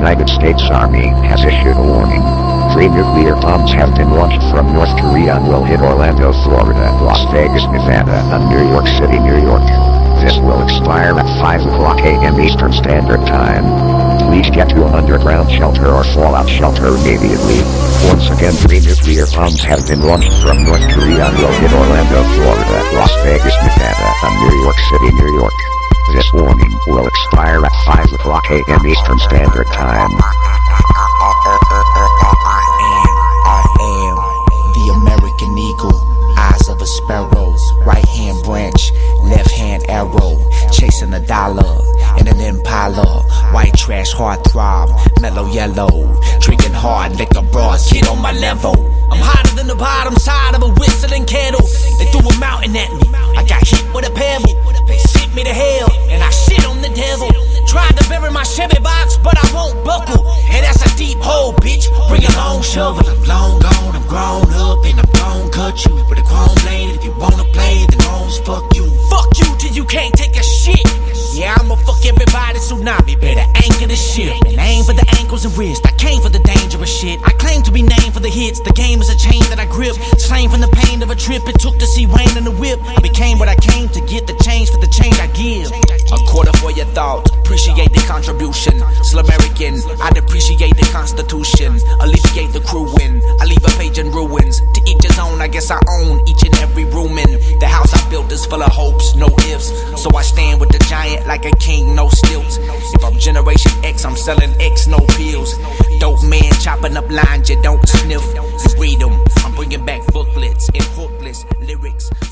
United States Army has issued a warning. 3 nuclear bombs have been launched from North Korea and will hit Orlando, Florida, Las Vegas, Nevada, and New York City, New York. This will expire at 5 o'clock a.m. Eastern Standard Time. Please get to an underground shelter or fallout shelter immediately. Once again, 3 nuclear bombs have been launched from North Korea and will hit Orlando, Florida, Las Vegas, Nevada, and New York City, New York. This warning will expire at 5 o'clock a.m. Eastern Standard Time. I am the American eagle, eyes of a sparrow, right hand branch, left hand arrow, chasing a dollar in an impala, white trash, hard throb, mellow yellow, drinking hard liquor bras, get on my level. I'm hotter than the bottom side of a whistling kettle. They threw a mountain at me, I got hit with a pebble. They sent me to hell, and I shit on the devil. Tried to bury my Chevy box, but I won't buckle. And that's a deep hole, bitch, bring a long shovel. I'm long gone, I'm grown up, and I'm gon' cut you with a chrome blade. If you wanna play, then homes fuck you. Fuck you till you can't take a shit. Yeah, I'ma fuck everybody, tsunami. Better anchor the ship and aim for the ankles and wrists. I came for the dangerous shit. I claim to be named for the hits. The game is a chain that I grip. Slain from the pain of a trip it took to see Wayne in the whip. I became what I came to get, the change for the change I give. A quarter for your thought, appreciate the contribution. Still American, I'd appreciate the Constitution. Alleviate the crewing, I leave a page in ruins. To each his own, I guess I own each and every room in the house I built is full of hopes, no ifs. So I stand with the giant like a king, no stilts. If I'm Generation X, I'm selling X, no pills. Dope man chopping up lines you don't sniff. You read them, I'm bringing back booklets and hookless lyrics.